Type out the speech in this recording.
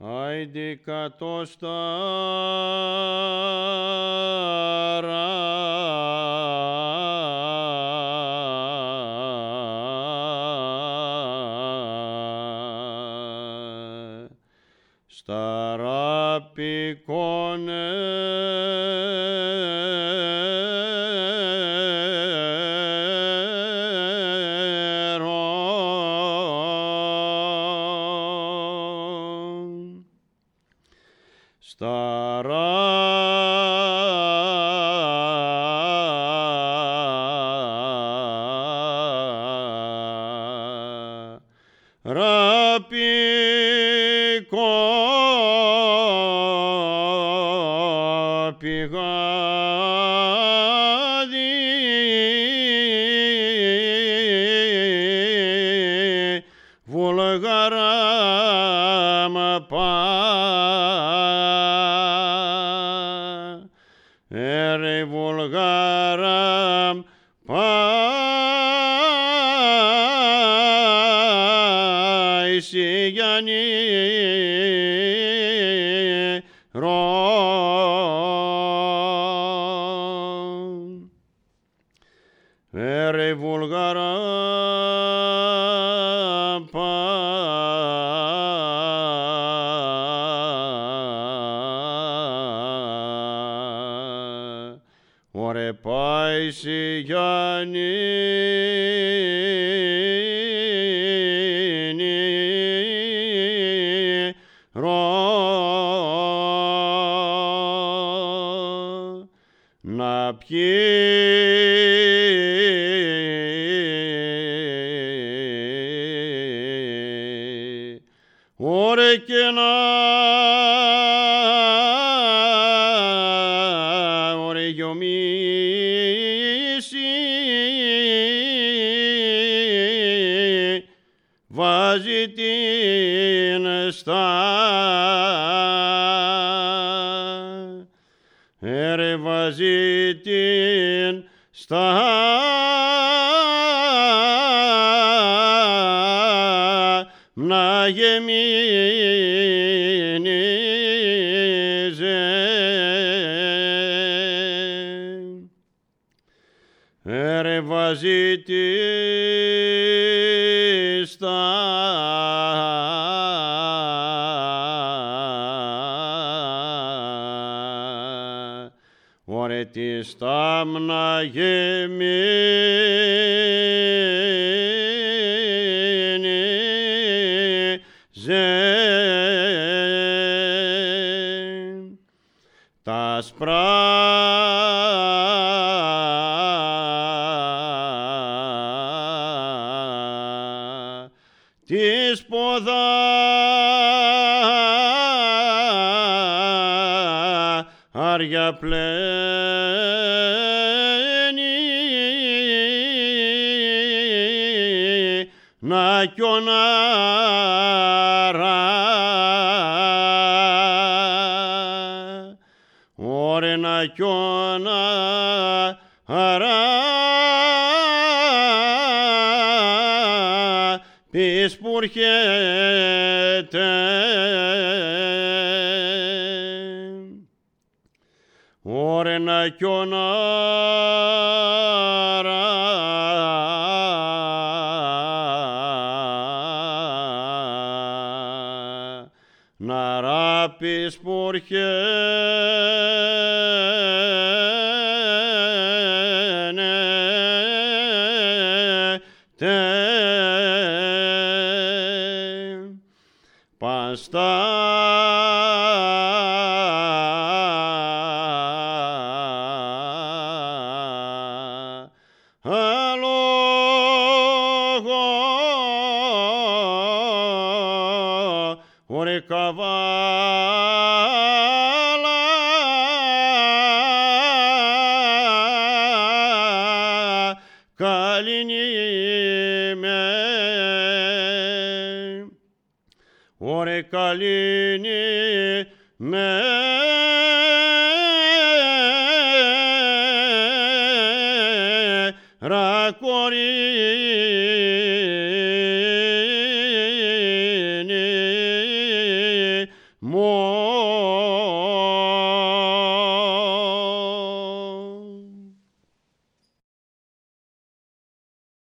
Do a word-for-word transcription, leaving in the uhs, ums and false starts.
Άιντι κατώσταρα σταράπικονε Ere vulgaram paisiani ron. Ere vulgaram Ωρε πάηση Γιάννη ρο να πιει ωρε και να ωρε γιομίσει βάζει την στα ερε βάζει την στα να γεμίνιζε ερε βάζει την στα ωρε τη στάμνα γεμίνιζε τα σπρά της ποδά άρια πλένει να κιονάρα ωρε να κιονάρα πεις που έρχεται ωρε να κιονάρα να ράπεις που έρχεται παστά αλόγω ωρε καβάλα καληνίμε ωρε καληνίμε ρακορίνη μόνον